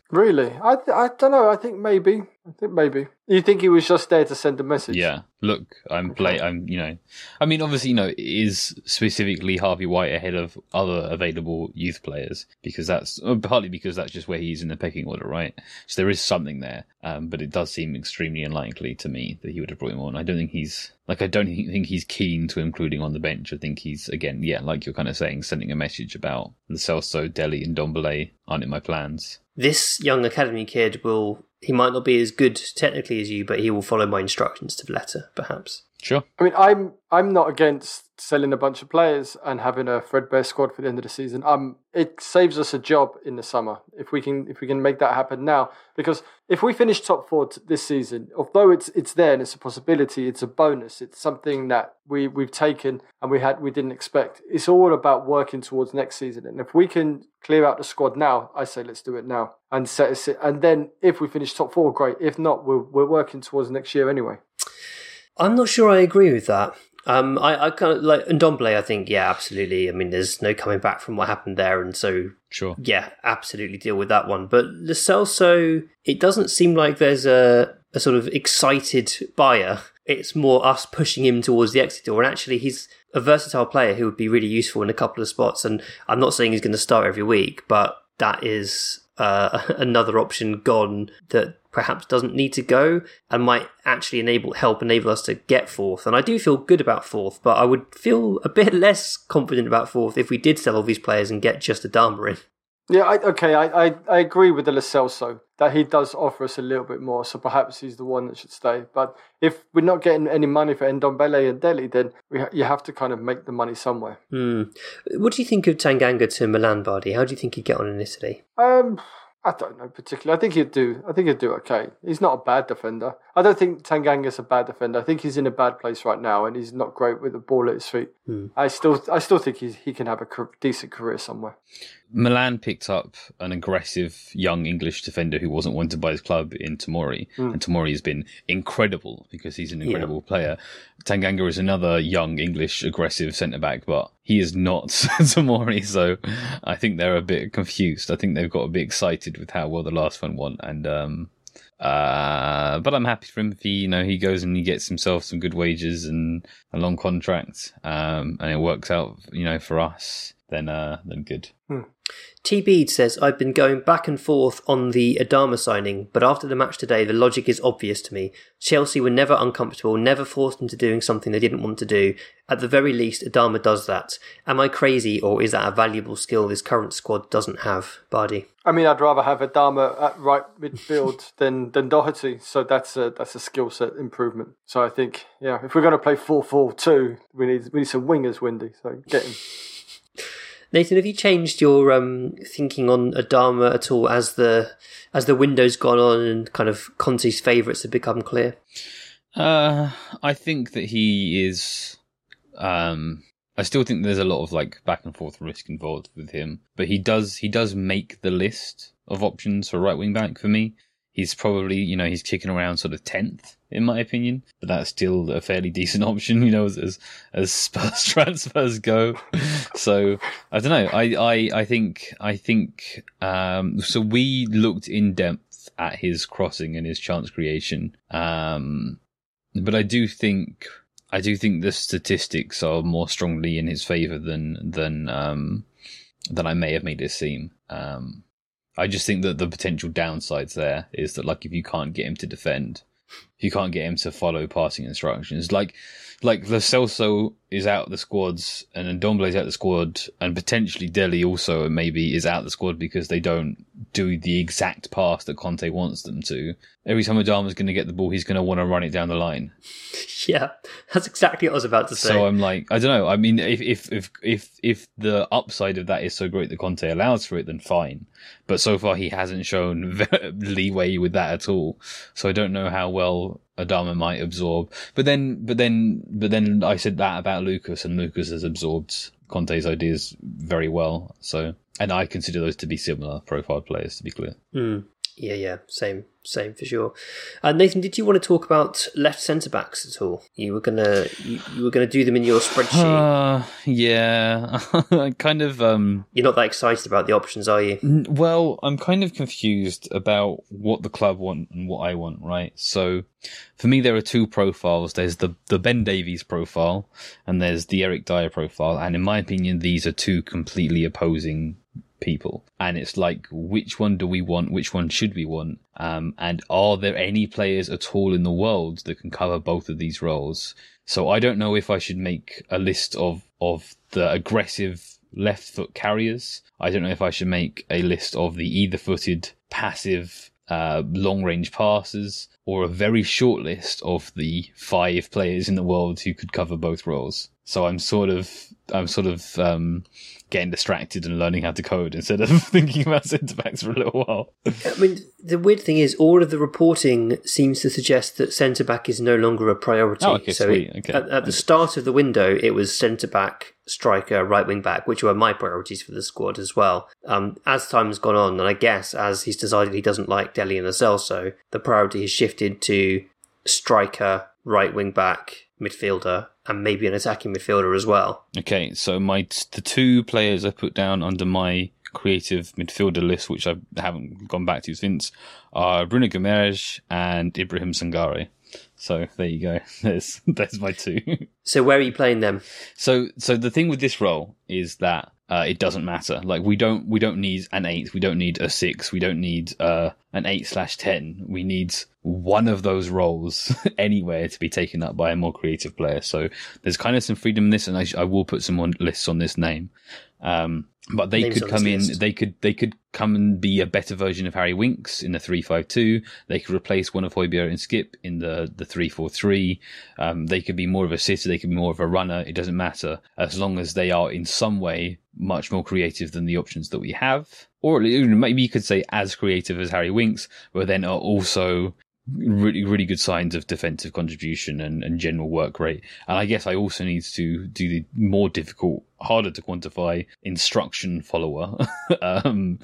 Speaker 4: Really? I th- I don't know. I think maybe. I think maybe. You think he was just there to send a message?
Speaker 5: Yeah. Look, I'm play. I'm you know. I mean, obviously, you know, it is specifically Harvey White ahead of other available youth players because that's partly because that's just where he's in the pecking order, right? So there is something there, um, but it does seem extremely unlikely to me that he would have brought him on. I don't think he's like I don't think he's keen to including on the bench. I think he's again, yeah, like you're kind of saying, sending a message about Lo Celso, Dele, and Ndombele aren't in my plans.
Speaker 3: This young academy kid will, he might not be as good technically as you, but he will follow my instructions to the letter, perhaps.
Speaker 5: Sure.
Speaker 4: I mean, I'm I'm not against selling a bunch of players and having a threadbare squad for the end of the season. Um, it saves us a job in the summer if we can if we can make that happen now. Because if we finish top four t- this season, although it's it's there and it's a possibility, it's a bonus. It's something that we we've taken and we had we didn't expect. It's all about working towards next season. And if we can clear out the squad now, I say let's do it now and set us. And then if we finish top four, great. If not, we're we're working towards next year anyway.
Speaker 3: I'm not sure I agree with that. Um, I, I kind of like Ndombele. I think, yeah, absolutely. I mean, there's no coming back from what happened there, and so
Speaker 5: sure,
Speaker 3: yeah, absolutely deal with that one. But Lo Celso, it doesn't seem like there's a a sort of excited buyer. It's more us pushing him towards the exit door, and actually, he's a versatile player who would be really useful in a couple of spots. And I'm not saying he's going to start every week, but that is uh, another option gone that perhaps doesn't need to go and might actually enable help enable us to get fourth. And I do feel good about fourth, but I would feel a bit less confident about fourth if we did sell all these players and get just Adama in.
Speaker 4: Yeah, I, okay, I, I, I agree with the Lo Celso that he does offer us a little bit more, so perhaps he's the one that should stay. But if we're not getting any money for Ndombele and Dele, then we ha- you have to kind of make the money somewhere.
Speaker 3: Hmm. What do you think of Tanganga to Milan, Bardi? How do you think he'd get on in Italy?
Speaker 4: Um... I don't know particularly. I think he'd do. I think he'd do okay. He's not a bad defender. I don't think Tanganga's a bad defender. I think he's in a bad place right now, and he's not great with the ball at his feet. Hmm. I still, I still think he's, he can have a co- decent career somewhere.
Speaker 5: Milan picked up an aggressive young English defender who wasn't wanted by his club in Tomori, mm. and Tomori has been incredible because he's an incredible yeah. player. Tanganga is another young English aggressive centre back, but he is not Tomori, so I think they're a bit confused. I think they've got a bit excited with how well the last one went, and um, uh, but I'm happy for him if he, you know, he goes and he gets himself some good wages and a long contract, um, and it works out, you know, for us. Then, uh, then good.
Speaker 4: Hmm.
Speaker 3: T. Bede says, I've been going back and forth on the Adama signing, but after the match today, the logic is obvious to me. Chelsea were never uncomfortable, never forced into doing something they didn't want to do. At the very least, Adama does that. Am I crazy, or is that a valuable skill this current squad doesn't have? Bardi?
Speaker 4: I mean, I'd rather have Adama at right midfield than, than Doherty, so that's a, that's a skill set improvement. So I think, yeah, if we're going to play four four two, we need, we need some wingers, Windy, so get him.
Speaker 3: Nathan, have you changed your um, thinking on Adama at all as the as the window's gone on and kind of Conte's favourites have become clear?
Speaker 5: Uh, I think that he is. Um, I still think there's a lot of like back and forth risk involved with him, but he does he does make the list of options for right wing back for me. He's probably, you know, he's kicking around sort of tenth in my opinion, but that's still a fairly decent option, you know, as as, as Spurs transfers go. So I don't know. I, I, I think I think um, so. We looked in depth at his crossing and his chance creation, um, but I do think I do think the statistics are more strongly in his favour than than um, than I may have made it seem. Um, I just think that the potential downsides there is that, like, if you can't get him to defend, if you can't get him to follow passing instructions, like, like Lo Celso is out the squads and Ndombele's out the squad, and potentially Dele also maybe is out the squad because they don't do the exact pass that Conte wants them to. Every time Adama's going to get the ball, he's going to want to run it down the line.
Speaker 3: Yeah, that's exactly what I was about to say.
Speaker 5: So I'm like, I don't know. I mean, if if if if if the upside of that is so great that Conte allows for it, then fine. But so far, he hasn't shown leeway with that at all. So I don't know how well Adama might absorb. But then, but then, but then I said that about Lucas, and Lucas has absorbed Conte's ideas very well. So, and I consider those to be similar profile players, to be clear.
Speaker 3: Mm. Yeah, yeah, same, same for sure. Uh, Nathan, did you want to talk about left centre backs at all? You were gonna, you, you were gonna do them in your spreadsheet.
Speaker 5: Uh, yeah, kind of. Um,
Speaker 3: You're not that excited about the options, are you?
Speaker 5: n- well, I'm kind of confused about what the club want and what I want. Right. So, for me, there are two profiles. There's the the Ben Davies profile, and there's the Eric Dyer profile. And in my opinion, these are two completely opposing people, and it's like, which one do we want, which one should we want, um and are there any players at all in the world that can cover both of these roles? So I don't know if I should make a list of of the aggressive left foot carriers. I don't know if I should make a list of the either footed passive uh long range passers, or a very short list of the five players in the world who could cover both roles. So I'm sort of I'm sort of um getting distracted and learning how to code instead of thinking about centre backs for a little while.
Speaker 3: I mean, the weird thing is, all of the reporting seems to suggest that centre back is no longer a priority.
Speaker 5: Oh, okay,
Speaker 3: so
Speaker 5: sweet.
Speaker 3: it-
Speaker 5: Okay.
Speaker 3: at, at the start of the window, it was centre back, striker, right wing back, which were my priorities for the squad as well. Um, as time's gone on, and I guess as he's decided he doesn't like Dele and Lo Celso, the priority has shifted to striker, right wing back, midfielder, and maybe an attacking midfielder as well.
Speaker 5: Okay, so my the two players I put down under my creative midfielder list, which I haven't gone back to since, are Bruno Guimaraes and Ibrahim Sangare. So there you go. There's there's my two.
Speaker 3: So where are you playing them?
Speaker 5: So so the thing with this role is that uh, it doesn't matter. Like we don't we don't need an eight, we don't need a six, we don't need uh, an eight slash ten. We need one of those roles anywhere to be taken up by a more creative player. So there's kind of some freedom in this, and I, sh- I will put some more lists on this name. Um, but they
Speaker 3: Names
Speaker 5: could
Speaker 3: on
Speaker 5: come in.
Speaker 3: this list.
Speaker 5: They could they could come and be a better version of Harry Winks in the three five two. They could replace one of Højbjerg and Skip in the the three four three. Um, they could be more of a sitter. They could be more of a runner. It doesn't matter as long as they are in some way much more creative than the options that we have, or maybe you could say as creative as Harry Winks, but then are also really, really good signs of defensive contribution and, and general work rate. And I guess I also need to do the more difficult, harder to quantify instruction follower. um,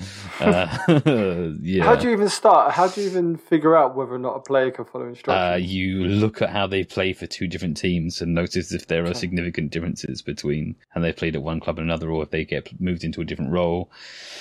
Speaker 5: uh, yeah.
Speaker 4: How do you even start? How do you even figure out whether or not a player can follow
Speaker 5: Uh,
Speaker 4: instructions?
Speaker 5: you look at how they play for two different teams and notice if there are significant differences between how they played at one club and another, or if they get moved into a different role.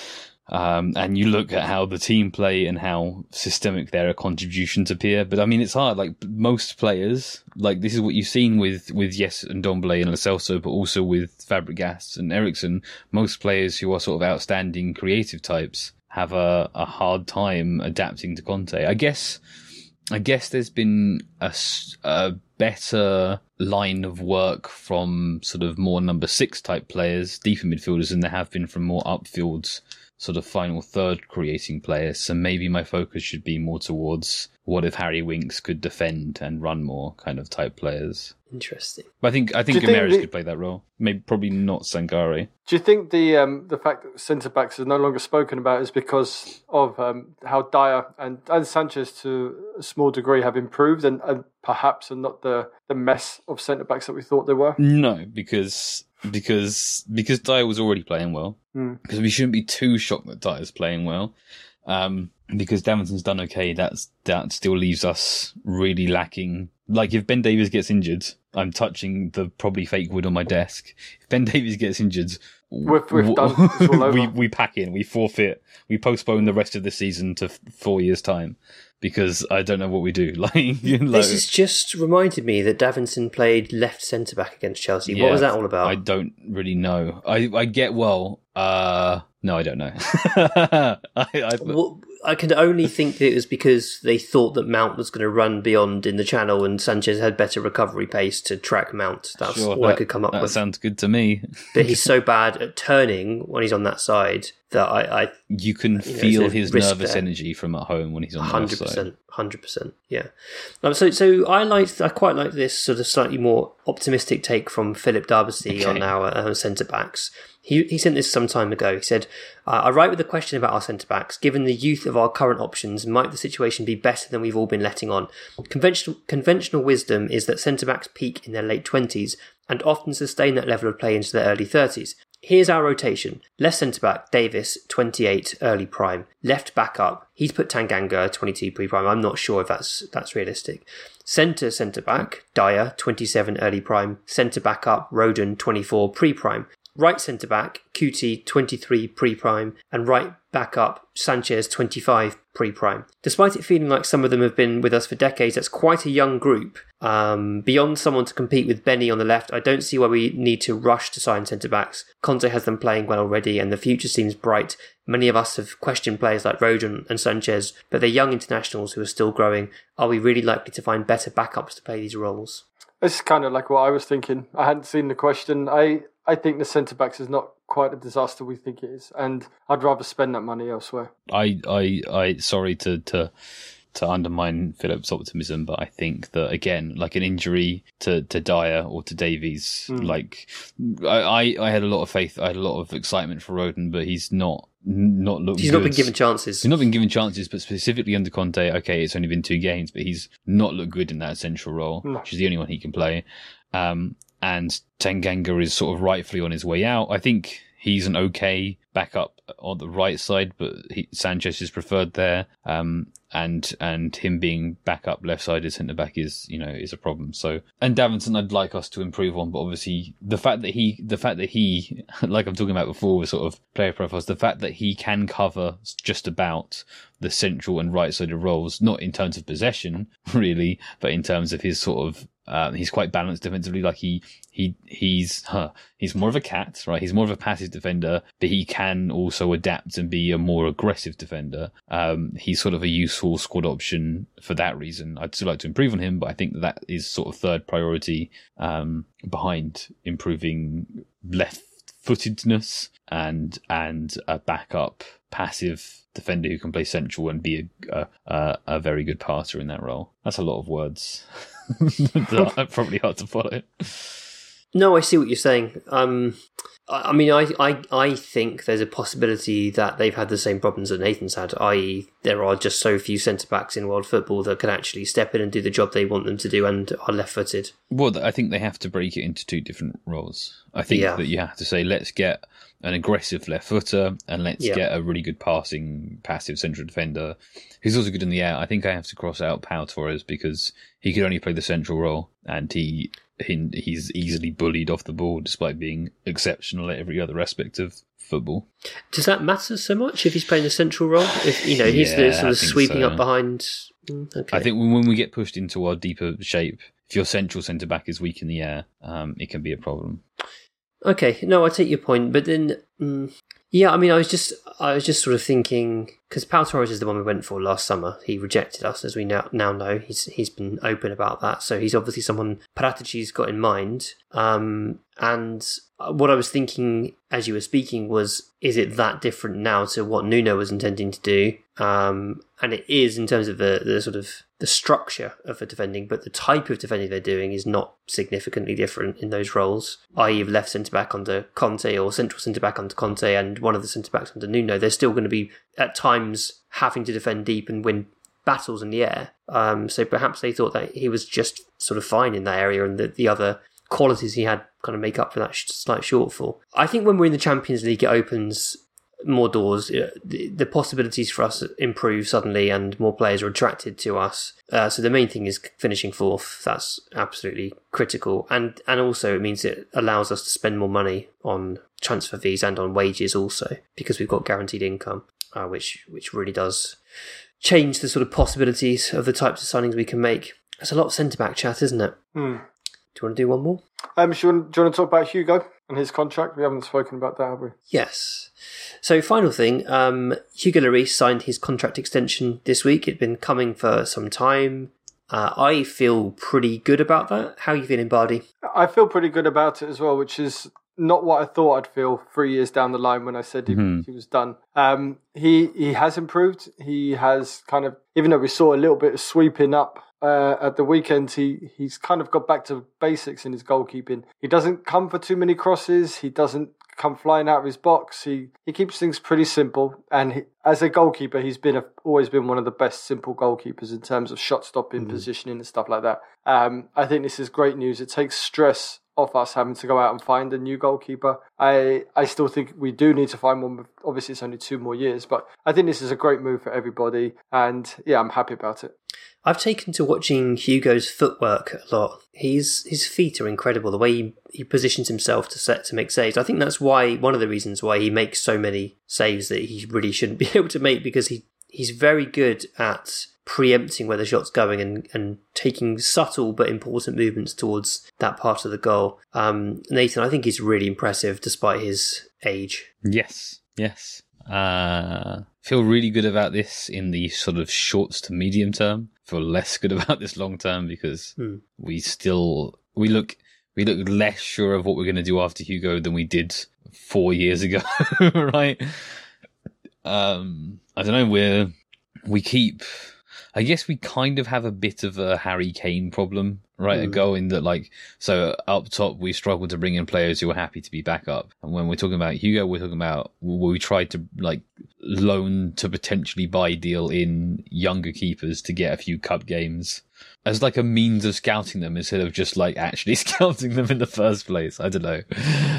Speaker 5: Um, and you look at how the team play and how systemic their contributions appear. But I mean, it's hard. Like most players, like this is what you've seen with, with Yes and Ndombele and Lo Celso, but also with Fabregas and Eriksen. Most players who are sort of outstanding creative types have a, a hard time adapting to Conte. I guess, I guess there's been a, s- a better line of work from sort of more number six type players, deeper midfielders, than there have been from more upfields, sort of final third creating players. So maybe my focus should be more towards what if Harry Winks could defend and run more kind of type players.
Speaker 3: Interesting.
Speaker 5: But I think I think
Speaker 4: Do you think
Speaker 5: Guimaraes
Speaker 4: the-
Speaker 5: could play that role. Maybe probably not Sangare.
Speaker 4: Do you think the um, the fact that centre backs is no longer spoken about is because of um, how Dyer and, and Sanchez to a small degree have improved, and, and perhaps are not the, the mess of centre backs that we thought they were?
Speaker 5: No, because because because Dyer was already playing well.
Speaker 4: Hmm.
Speaker 5: Because we shouldn't be too shocked that Dyer's playing well. Um, because Davinson's done okay, that's that still leaves us really lacking. Like if Ben Davies gets injured, I'm touching the probably fake wood on my desk. If Ben Davies gets injured,
Speaker 4: We're- we're done. It's all over.
Speaker 5: we we pack in, we forfeit, we postpone the rest of the season to f- four years time. Because I don't know what we do. Like, like
Speaker 3: This has just reminded me that Davinson played left centre back against Chelsea. What
Speaker 5: yeah,
Speaker 3: was that all about?
Speaker 5: I don't really know. I I get well. Uh, no, I don't know. I, I,
Speaker 3: Well, I can only think that it was because they thought that Mount was going to run beyond in the channel, and Sanchez had better recovery pace to track Mount. That's
Speaker 5: sure,
Speaker 3: all I
Speaker 5: that-
Speaker 3: could come up
Speaker 5: that
Speaker 3: with.
Speaker 5: sounds good to me.
Speaker 3: But he's so bad at turning when he's on that side that I, I
Speaker 5: You can
Speaker 3: You know,
Speaker 5: feel
Speaker 3: there's a
Speaker 5: his
Speaker 3: risk
Speaker 5: nervous
Speaker 3: there.
Speaker 5: energy from at home when he's on the
Speaker 3: hundred
Speaker 5: left side.
Speaker 3: percent, hundred percent, yeah. Um, so, so I liked, I quite like this sort of slightly more optimistic take from Philip Darby
Speaker 5: Okay.
Speaker 3: on our uh, centre backs. He he sent this some time ago. He said, uh, "I write with a question about our centre backs. Given the youth of our current options, might the situation be better than we've all been letting on? Conventional conventional wisdom is that centre backs peak in their late twenties and often sustain that level of play into their early thirties. Here's our rotation. Left centre-back, Davis, twenty-eight, early prime. Left back-up, he's put Tanganga, twenty-two, pre-prime. I'm not sure if that's that's realistic. Centre centre-back, Dyer, twenty-seven, early prime. Centre-back-up, Rodon, twenty-four, pre-prime. Right centre-back, Kuti, twenty-three, pre-prime. And right back-up, Sanchez, twenty-five, pre-prime. Despite it feeling like some of them have been with us for decades, that's quite a young group. Um, beyond someone to compete with Benny on the left, I don't see why we need to rush to sign centre-backs. Conte has them playing well already and the future seems bright. Many of us have questioned players like Rodon and Sanchez, but they're young internationals who are still growing. Are we really likely to find better backups to play these roles?
Speaker 4: This is kind of like what I was thinking. I hadn't seen the question. I, I think the centre-backs is not quite a disaster we think it is, and I'd rather spend that money elsewhere.
Speaker 5: I, I, I sorry to... to... to undermine Philip's optimism, but I think that, again, like an injury to, to Dyer or to Davies, mm. like I, I had a lot of faith, I had a lot of excitement for Rodon, but he's not not looked
Speaker 3: He's
Speaker 5: good.
Speaker 3: not been given chances.
Speaker 5: He's not been given chances, but specifically under Conte, okay, it's only been two games, but he's not looked good in that central role, no. which is the only one he can play. Um, and Tanganga is sort of rightfully on his way out. I think he's an okay backup on the right side, but he, Sanchez is preferred there. Um, and and him being backup left-sided centre-back is, you know, is a problem. So, and Davinson I'd like us to improve on, but obviously the fact that he, the fact that he, like I'm talking about before with sort of player profiles, the fact that he can cover just about the central and right-sided roles, not in terms of possession, really, but in terms of his sort of, uh, he's quite balanced defensively. Like he, he, he's, huh, he's more of a cat, right? He's more of a passive defender, but he can also adapt and be a more aggressive defender. Um, he's sort of a useful squad option for that reason. I'd still like to improve on him, but I think that, that is sort of third priority, um, behind improving left-footedness and, and a backup passive defender who can play central and be a, a, a very good passer in that role. That's a lot of words. Probably hard to follow.
Speaker 3: No, I see what you're saying. Um, I, I mean, I, I, I think there's a possibility that they've had the same problems that Nathan's had, that is there are just so few centre-backs in world football that can actually step in and do the job they want them to do and are left-footed.
Speaker 5: Well, I think they have to break it into two different roles. I think yeah. that you have to say, let's get an aggressive left footer and let's yeah. get a really good passing, passive central defender who's also good in the air. I think I have to cross out Pau Torres because he could only play the central role and he, he he's easily bullied off the ball despite being exceptional at every other aspect of football.
Speaker 3: Does that matter so much if he's playing the central role? If you know he's yeah, sort of sweeping so. up behind. Okay.
Speaker 5: I think when we get pushed into our deeper shape, if your central centre back is weak in the air, um, it can be a problem.
Speaker 3: Okay, no, I take your point, but then, mm, yeah, I mean, I was just, I was just sort of thinking because Pau Torres is the one we went for last summer. He rejected us, as we now now know. He's he's been open about that, so he's obviously someone Paratici's got in mind. Um, and what I was thinking as you were speaking was, is it that different now to what Nuno was intending to do? Um, and it is in terms of the, the sort of the structure of the defending, but the type of defending they're doing is not significantly different in those roles, that is left centre-back under Conte or central centre-back under Conte and one of the centre-backs under Nuno. They're still going to be, at times, having to defend deep and win battles in the air. Um, so perhaps they thought that he was just sort of fine in that area and that the other qualities he had kind of make up for that slight shortfall. I think when we're in the Champions League, it opens more doors. The, the possibilities for us improve suddenly and more players are attracted to us. Uh, so the main thing is finishing fourth. That's absolutely critical. And and also it means it allows us to spend more money on transfer fees and on wages also because we've got guaranteed income, uh, which which really does change the sort of possibilities of the types of signings we can make. There's a lot of centre-back chat, isn't it?
Speaker 4: Hmm.
Speaker 3: Do you want to do one more?
Speaker 4: Um, do, you want, do you want to talk about Hugo and his contract? We haven't spoken about that, have we?
Speaker 3: Yes. So final thing, um, Hugo Lloris signed his contract extension this week. It'd been coming for some time. Uh, I feel pretty good about that. How are you feeling, Bardi? I
Speaker 4: feel pretty good about it as well, which is not what I thought I'd feel three years down the line when I said he, mm-hmm. he was done. Um, he he has improved. He has kind of, even though we saw a little bit of sweeping up uh, at the weekend, he, he's kind of got back to basics in his goalkeeping. He doesn't come for too many crosses. He doesn't come flying out of his box. He he keeps things pretty simple, and he, as a goalkeeper, he's been a, always been one of the best simple goalkeepers in terms of shot stopping, mm-hmm. positioning, and stuff like that. Um, I think this is great news. It takes stress off us having to go out and find a new goalkeeper. I I still think we do need to find one. Obviously, it's only two more years, but I think this is a great move for everybody, and yeah, I'm happy about it.
Speaker 3: I've taken to watching Hugo's footwork a lot. He's his feet are incredible. The way he, he positions himself to set to make saves. I think that's why one of the reasons why he makes so many saves that he really shouldn't be able to make, because he he's very good at preempting where the shot's going and, and taking subtle but important movements towards that part of the goal. Um, Nathan, I think he's really impressive despite his age.
Speaker 5: Yes, yes. Uh, feel really good about this in the sort of short to medium term. Feel less good about this long term because hmm. we still we look we look less sure of what we're going to do after Hugo than we did four years ago, right? Um, I don't know. We're we keep. I guess we kind of have a bit of a Harry Kane problem, right? Mm. A goal in that, like, so up top, we struggle to bring in players who are happy to be back up. And when we're talking about Hugo, we're talking about where we tried to, like, loan to potentially buy deal in younger keepers to get a few cup games as, like, a means of scouting them instead of just, like, actually scouting them in the first place. I don't know.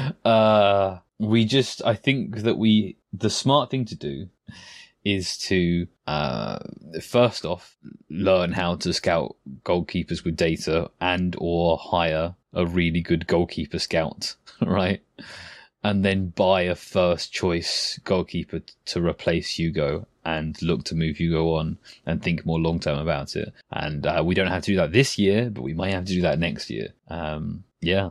Speaker 5: Uh, we just, I think that we, the smart thing to do is to, uh, first off, learn how to scout goalkeepers with data and or hire a really good goalkeeper scout, right? And then buy a first choice goalkeeper to replace Hugo and look to move Hugo on and think more long term about it. And uh, we don't have to do that this year, but we might have to do that next year. Um, yeah.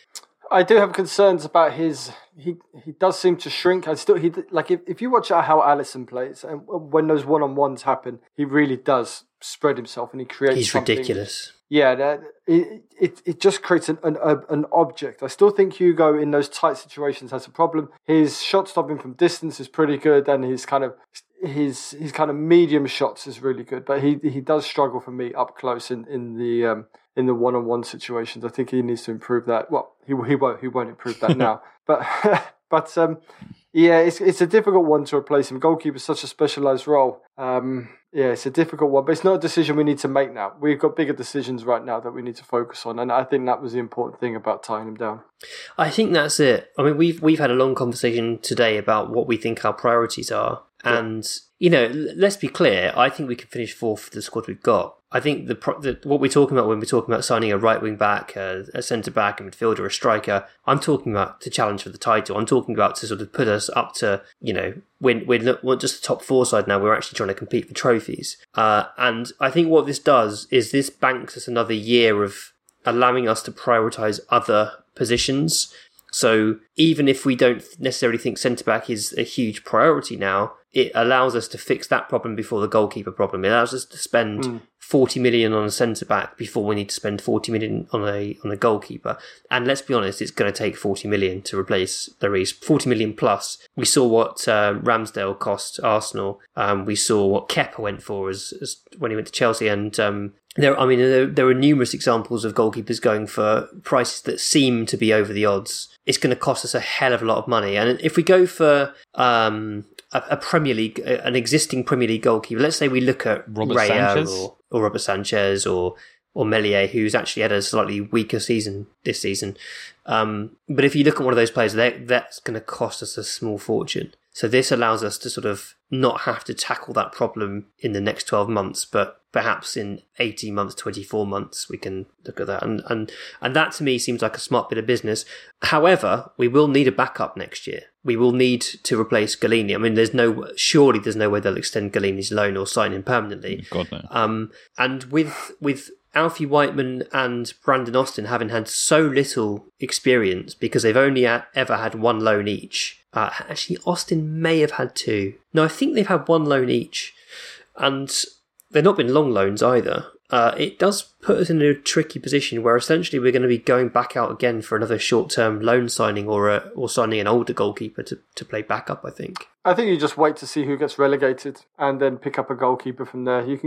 Speaker 4: I do have concerns about his. He he does seem to shrink. I still he like if, if you watch how Alisson plays and when those one on ones happen, he really does spread himself and he creates.
Speaker 3: He's
Speaker 4: something.
Speaker 3: ridiculous.
Speaker 4: Yeah, that, it, it it just creates an, an an object. I still think Hugo in those tight situations has a problem. His shot stopping from distance is pretty good, and his kind of his his kind of medium shots is really good. But he he does struggle for me up close in in the. Um, in the one-on-one situations. I think he needs to improve that. Well, he he won't he won't improve that now. But but um, yeah, it's it's a difficult one to replace him. Goalkeeper is such a specialised role. Um, yeah, it's a difficult one, but it's not a decision we need to make now. We've got bigger decisions right now that we need to focus on, and I think that was the important thing about tying him down.
Speaker 3: I think that's it. I mean, we've we've had a long conversation today about what we think our priorities are, and you know, let's be clear. I think we can finish fourth for the squad we've got. I think the, the what we're talking about when we're talking about signing a right wing back, a, a centre back, a midfielder, a striker. I'm talking about to challenge for the title. I'm talking about to sort of put us up to, you know, we're, we're not just the top four side now. We're actually trying to compete for trophies. Uh, and I think what this does is this banks us another year of allowing us to prioritise other positions. So even if we don't necessarily think centre back is a huge priority now, it allows us to fix that problem before the goalkeeper problem. It allows us to spend mm. forty million on a centre back before we need to spend forty million on a on a goalkeeper. And let's be honest, it's going to take forty million to replace Lloris. forty million plus. We saw what uh, Ramsdale cost Arsenal. Um, we saw what Kepa went for as, as when he went to Chelsea, and um, there. I mean, there, there are numerous examples of goalkeepers going for prices that seem to be over the odds. It's going to cost us a hell of a lot of money, and if we go for um, a, a Premier League, an existing Premier League goalkeeper, let's say we look at
Speaker 5: Robert
Speaker 3: Raya
Speaker 5: Sanchez
Speaker 3: or, or Robert Sanchez or or Meslier, who's actually had a slightly weaker season this season. Um, but if you look at one of those players, that's going to cost us a small fortune. So this allows us to sort of not have to tackle that problem in the next twelve months, but perhaps in eighteen months, twenty-four months, we can look at that. And, and, and that to me seems like a smart bit of business. However, we will need a backup next year. We will need to replace Galini. I mean, there's no, surely there's no way they'll extend Galini's loan or sign him permanently.
Speaker 5: God, no.
Speaker 3: Um, and with, with, Alfie Whiteman and Brandon Austin having had so little experience because they've only a- ever had one loan each. Uh, actually, Austin may have had two. No, I think they've had one loan each. And they've not been long loans either. Uh, it does put us in a tricky position where essentially we're going to be going back out again for another short-term loan signing or a, or signing an older goalkeeper to, to play backup, I think.
Speaker 4: I think you just wait to see who gets relegated and then pick up a goalkeeper from there. You can,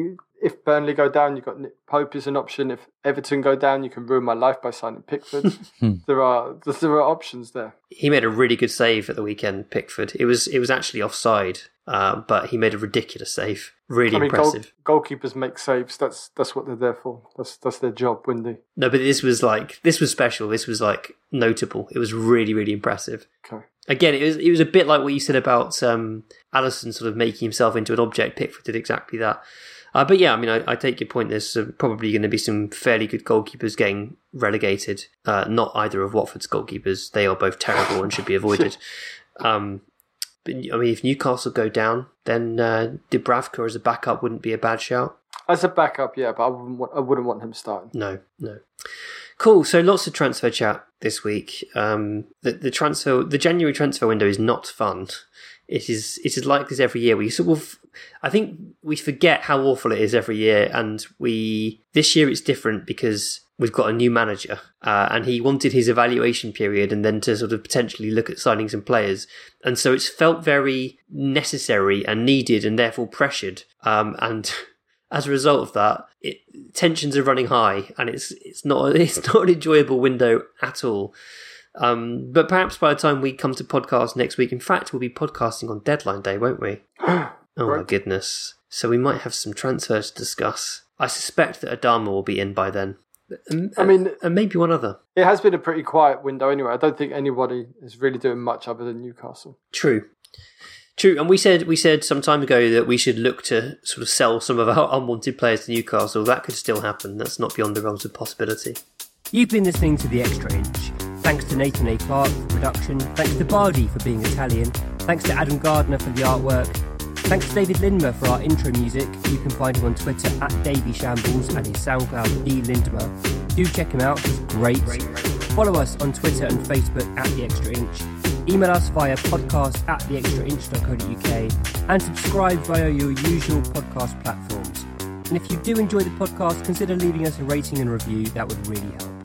Speaker 4: if Burnley go down, you've got Nick Pope is an option. If Everton go down, you can ruin my life by signing Pickford. there are there are options there.
Speaker 3: He made a really good save at the weekend, Pickford. It was it was actually offside, uh, but he made a ridiculous save. Really I mean, impressive.
Speaker 4: Goal, goalkeepers make saves. That's that's what they're there for. That's that's their job, Windy.
Speaker 3: No, but this was like this was special. This was like notable. It was really really impressive.
Speaker 4: Okay.
Speaker 3: Again, it was it was a bit like what you said about um, Alisson sort of making himself into an object. Pickford did exactly that. Uh, but yeah, I mean, I, I take your point. There's uh, probably going to be some fairly good goalkeepers getting relegated. Uh, not either of Watford's goalkeepers. They are both terrible and should be avoided. Um, but I mean, if Newcastle go down, then uh, Dubravka as a backup wouldn't be a bad shout.
Speaker 4: As a backup, yeah, but I wouldn't want, I wouldn't want him starting.
Speaker 3: No, no. Cool. So lots of transfer chat this week. Um, the, the transfer, the January transfer window is not fun. It is. It is like this every year. We sort of, I think, we forget how awful it is every year, and we this year it's different because we've got a new manager, uh, and he wanted his evaluation period and then to sort of potentially look at signing some players, and so it's felt very necessary and needed, and therefore pressured. Um, and as a result of that, it, tensions are running high, and it's it's not it's not an enjoyable window at all. Um, but perhaps by the time we come to podcast next week, in fact, we'll be podcasting on deadline day, won't we? Oh right. My goodness. So we might have some transfers to discuss. I suspect that Adama will be in by then. And,
Speaker 4: I mean,
Speaker 3: and maybe one other.
Speaker 4: It has been a pretty quiet window anyway. I don't think anybody is really doing much other than Newcastle.
Speaker 3: True. True, and we said we said some time ago that we should look to sort of sell some of our unwanted players to Newcastle. That could still happen. That's not beyond the realms of possibility.
Speaker 6: You've been listening to The Extra Inch. Thanks to Nathan A. Clark for production. Thanks to Bardi for being Italian. Thanks to Adam Gardner for the artwork. Thanks to David Lindmer for our intro music. You can find him on Twitter at Davy Shambles and his SoundCloud D Lindmer. Do check him out, he's great. Follow us on Twitter and Facebook at The Extra Inch. Email us via podcast at the extra inch dot co dot uk and subscribe via your usual podcast platforms. And if you do enjoy the podcast, consider leaving us a rating and review. That would really help.